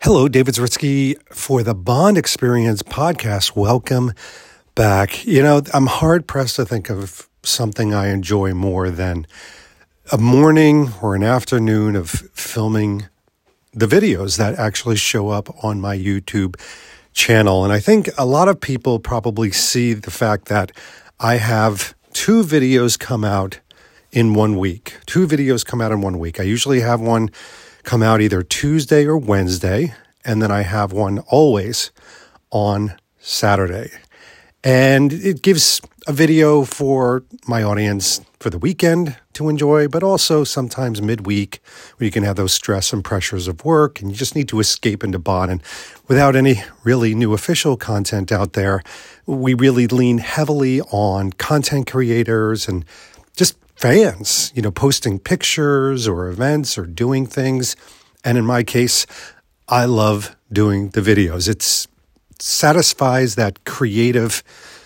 Hello, David Zaritsky for the Bond Experience podcast. Welcome back. You know, I'm hard-pressed to think of something I enjoy more than a morning or an afternoon of filming the videos that actually show up on my YouTube channel. And I think a lot of people probably see the fact that I have two videos come out in 1 week. Two videos come out in 1 week. I usually have one come out either Tuesday or Wednesday, and then I have one always on Saturday. And it gives a video for my audience for the weekend to enjoy, but also sometimes midweek where you can have those stress and pressures of work and you just need to escape into Bond. And without any really new official content out there, we really lean heavily on content creators and just fans, you know, posting pictures or events or doing things. And in my case, I love doing the videos. It satisfies that creative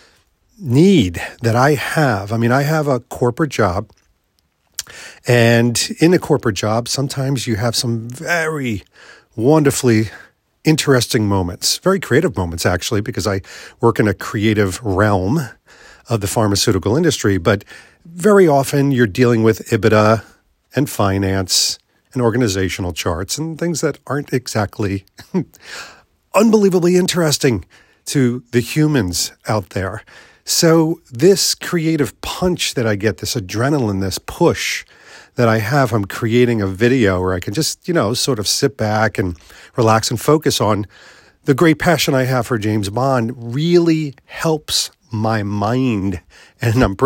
need that I have. I mean, I have a corporate job, and in a corporate job, sometimes you have some very wonderfully interesting moments, very creative moments, actually, because I work in a creative realm of the pharmaceutical industry. But very often you're dealing with EBITDA and finance and organizational charts and things that aren't exactly unbelievably interesting to the humans out there. So this creative punch that I get, this adrenaline, this push that I have, I'm creating a video where I can just, you know, sort of sit back and relax and focus on the great passion I have for James Bond really helps my mind, and I'm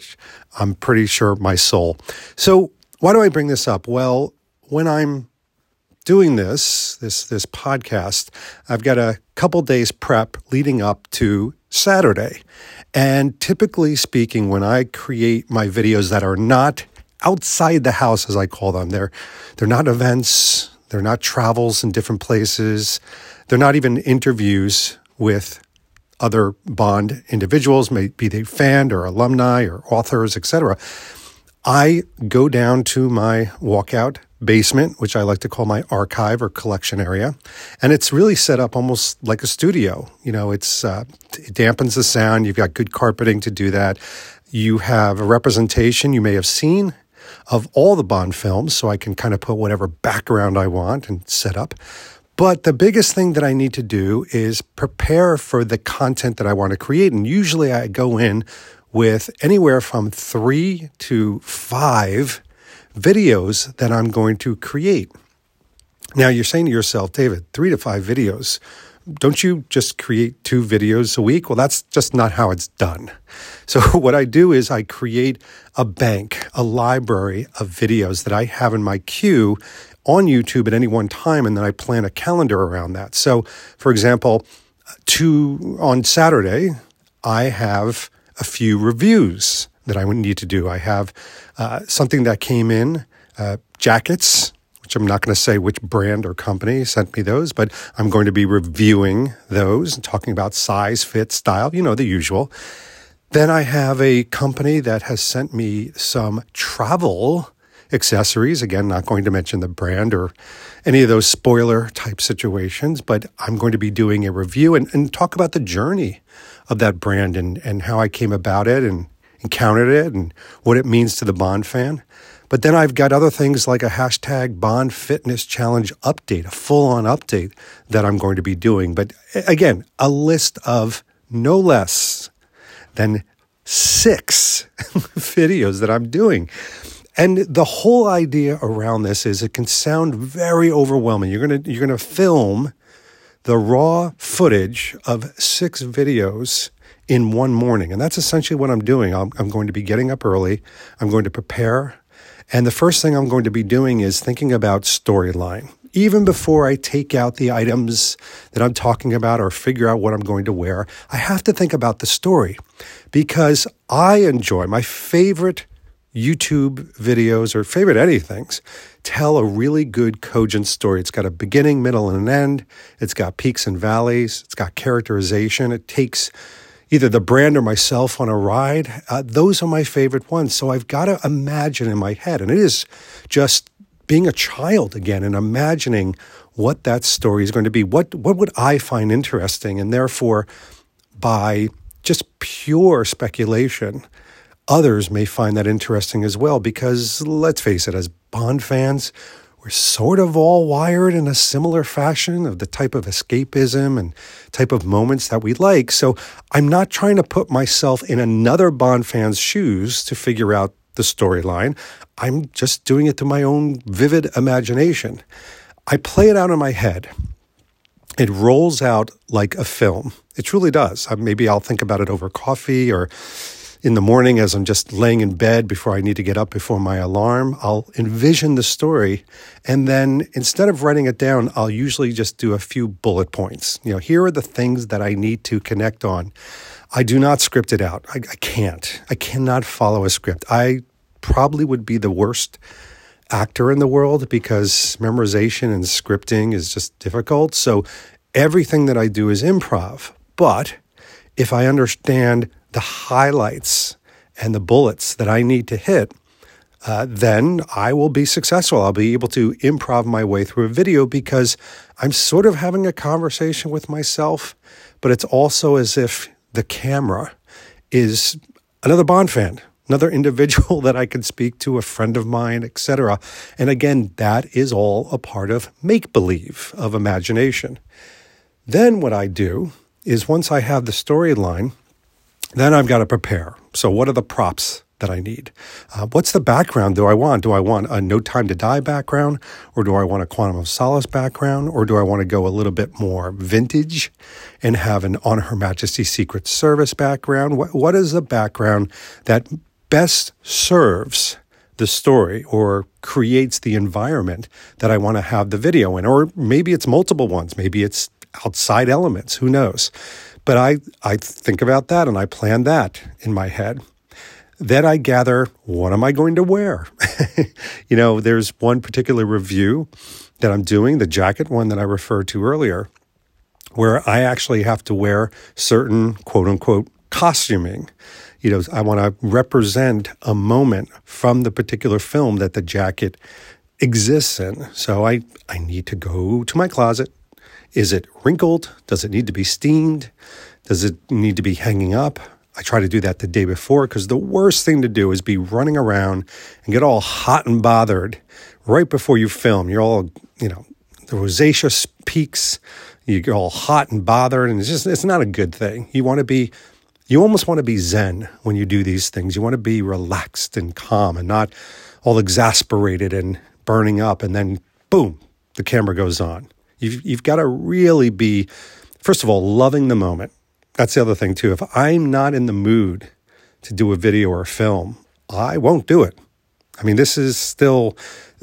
pretty sure my soul. So why do I bring this up? Well, when I'm doing this podcast, I've got a couple days prep leading up to Saturday. And typically speaking, when I create my videos that are not outside the house, as I call them, they're not events, they're not travels in different places, they're not even interviews with other Bond individuals, maybe they fan or alumni or authors, etc. I go down to my walkout basement, which I like to call my archive or collection area, and it's really set up almost like a studio. You know, it dampens the sound. You've got good carpeting to do that. You have a representation you may have seen of all the Bond films, so I can kind of put whatever background I want and set up. But the biggest thing that I need to do is prepare for the content that I want to create. And usually I go in with anywhere from 3 to 5 videos that I'm going to create. Now you're saying to yourself, David, 3 to 5 videos. Don't you just create 2 videos a week? Well, that's just not how it's done. So what I do is I create a bank, a library of videos that I have in my queue on YouTube at any one time, and then I plan a calendar around that. So, for example, on Saturday, I have a few reviews that I would need to do. I have something that came in, jackets, which I'm not going to say which brand or company sent me those, but I'm going to be reviewing those and talking about size, fit, style, you know, the usual. Then I have a company that has sent me some travel accessories. Again, not going to mention the brand or any of those spoiler type situations, but I'm going to be doing a review and talk about the journey of that brand and how I came about it and encountered it and what it means to the Bond fan. But then I've got other things like a hashtag Bond Fitness Challenge update, a full-on update that I'm going to be doing. But again, a list of no less than 6 videos that I'm doing. And the whole idea around this is it can sound very overwhelming. You're gonna film the raw footage of 6 videos in one morning. And that's essentially what I'm doing. I'm going to be getting up early. I'm going to prepare. And the first thing I'm going to be doing is thinking about storyline. Even before I take out the items that I'm talking about or figure out what I'm going to wear, I have to think about the story because I enjoy my favorite YouTube videos or favorite anythings tell a really good cogent story. It's got a beginning, middle, and an end. It's got peaks and valleys. It's got characterization. It takes either the brand or myself on a ride. Those are my favorite ones. So I've got to imagine in my head, and it is just being a child again and imagining what that story is going to be. What would I find interesting? And therefore, by just pure speculation, others may find that interesting as well, because let's face it, as Bond fans, we're sort of all wired in a similar fashion of the type of escapism and type of moments that we like. So I'm not trying to put myself in another Bond fan's shoes to figure out the storyline. I'm just doing it to my own vivid imagination. I play it out in my head. It rolls out like a film. It truly does. Maybe I'll think about it over coffee or in the morning as I'm just laying in bed before I need to get up before my alarm. I'll envision the story, and then instead of writing it down, I'll usually just do a few bullet points. Here are the things that I need to connect on. I do not script it out. I can't. I cannot follow a script. I probably would be the worst actor in the world because memorization and scripting is just difficult. So everything that I do is improv. But if I understand the highlights and the bullets that I need to hit, then I will be successful. I'll be able to improv my way through a video because I'm sort of having a conversation with myself, but it's also as if the camera is another Bond fan, another individual that I can speak to, a friend of mine, etc. And again, that is all a part of make-believe, of imagination. Then what I do is once I have the storyline, then I've got to prepare. So what are the props that I need? What's the background do I want? Do I want a No Time to Die background? Or do I want a Quantum of Solace background? Or do I want to go a little bit more vintage and have an On Her Majesty's Secret Service background? What is the background that best serves the story or creates the environment that I want to have the video in? Or maybe it's multiple ones. Maybe it's outside elements. Who knows? But I think about that and I plan that in my head. Then I gather, what am I going to wear? There's one particular review that I'm doing, the jacket one that I referred to earlier, where I actually have to wear certain quote unquote costuming. I want to represent a moment from the particular film that the jacket exists in. So I need to go to my closet. Is it wrinkled? Does it need to be steamed? Does it need to be hanging up? I try to do that the day before because the worst thing to do is be running around and get all hot and bothered right before you film. You're all, the rosacea peaks. You get all hot and bothered, and it's not a good thing. You almost want to be zen when you do these things. You want to be relaxed and calm and not all exasperated and burning up, and then boom, the camera goes on. You've got to really be, first of all, loving the moment. That's the other thing too. If I'm not in the mood to do a video or a film, I won't do it. This is still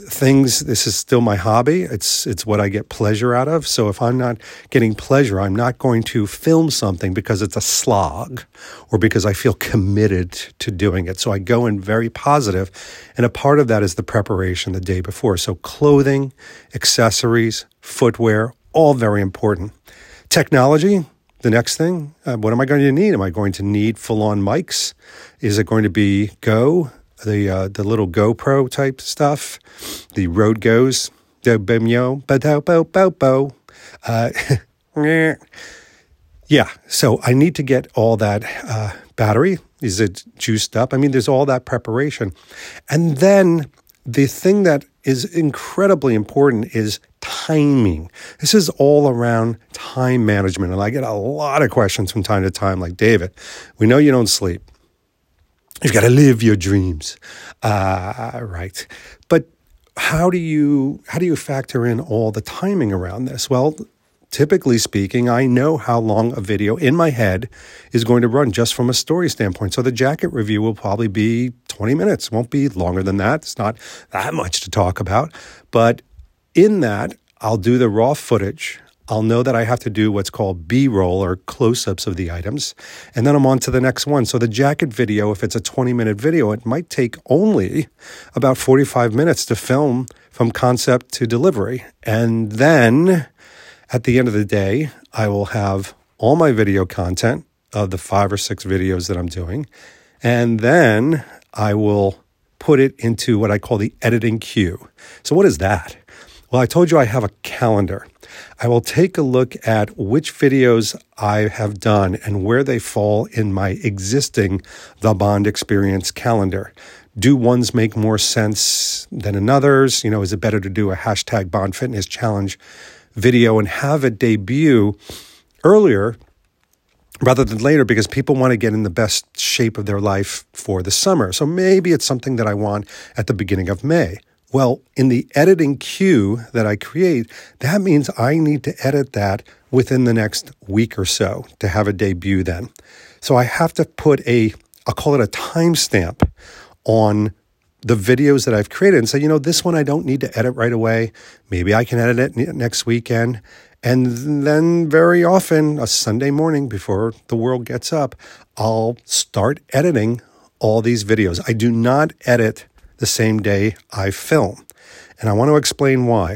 my hobby. It's what I get pleasure out of. So if I'm not getting pleasure, I'm not going to film something because it's a slog or because I feel committed to doing it. So I go in very positive, and a part of that is the preparation the day before. So clothing, accessories, footwear, all very important. Technology, the next thing, what am I going to need? Am I going to need full-on mics? Is it going to be Go? The little GoPro type stuff, the Rode Goes, yeah. So I need to get all that battery. Is it juiced up? There's all that preparation, and then the thing that is incredibly important is timing. This is all around time management, and I get a lot of questions from time to time, like, David, we know you don't sleep. You've got to live your dreams. Right. But how do you factor in all the timing around this? Well, typically speaking, I know how long a video in my head is going to run just from a story standpoint. So the jacket review will probably be 20 minutes. It won't be longer than that. It's not that much to talk about. But in that, I'll do the raw footage. I'll know that I have to do what's called B-roll or close-ups of the items, and then I'm on to the next one. So the jacket video, if it's a 20-minute video, it might take only about 45 minutes to film from concept to delivery. And then at the end of the day, I will have all my video content of the 5 or 6 videos that I'm doing, and then I will put it into what I call the editing queue. So what is that? Well, I told you I have a calendar. I will take a look at which videos I have done and where they fall in my existing The Bond Experience calendar. Do ones make more sense than others? Is it better to do a hashtag Bond Fitness Challenge video and have it debut earlier rather than later because people want to get in the best shape of their life for the summer? So maybe it's something that I want at the beginning of May. Well, in the editing queue that I create, that means I need to edit that within the next week or so to have a debut then. So I have to put I'll call it a timestamp on the videos that I've created and say, this one I don't need to edit right away. Maybe I can edit it next weekend. And then very often, a Sunday morning before the world gets up, I'll start editing all these videos. I do not edit the same day I film. And I want to explain why.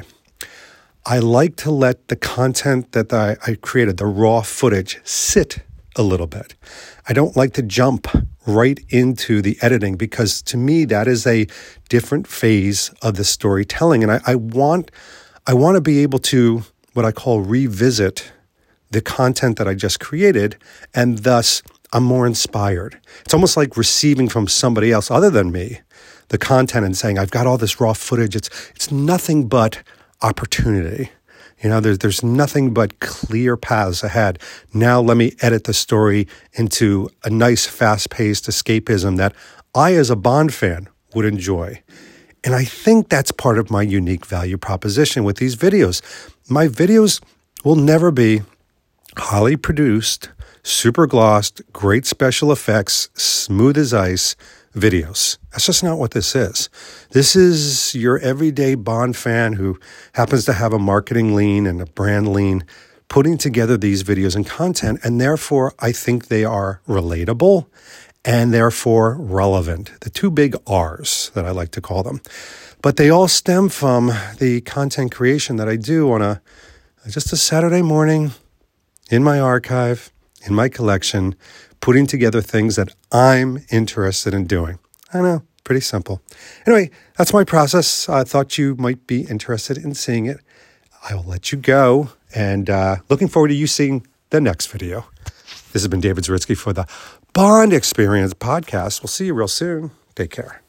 I like to let the content that I created, the raw footage, sit a little bit. I don't like to jump right into the editing because to me that is a different phase of the storytelling. And I want to be able to, what I call, revisit the content that I just created, and thus I'm more inspired. It's almost like receiving from somebody else other than me the content and saying, I've got all this raw footage. It's nothing but opportunity. There's nothing but clear paths ahead. Now let me edit the story into a nice, fast-paced escapism that I, as a Bond fan, would enjoy. And I think that's part of my unique value proposition with these videos. My videos will never be highly produced, super glossed, great special effects, smooth as ice videos. That's just not what this is. This is your everyday Bond fan who happens to have a marketing lean and a brand lean putting together these videos and content, and therefore I think they are relatable and therefore relevant. The two big R's that I like to call them. But they all stem from the content creation that I do on just a Saturday morning in my archive, in my collection, putting together things that I'm interested in doing. I know, pretty simple. Anyway, that's my process. I thought you might be interested in seeing it. I will let you go, and looking forward to you seeing the next video. This has been David Zaritsky for the Bond Experience podcast. We'll see you real soon. Take care.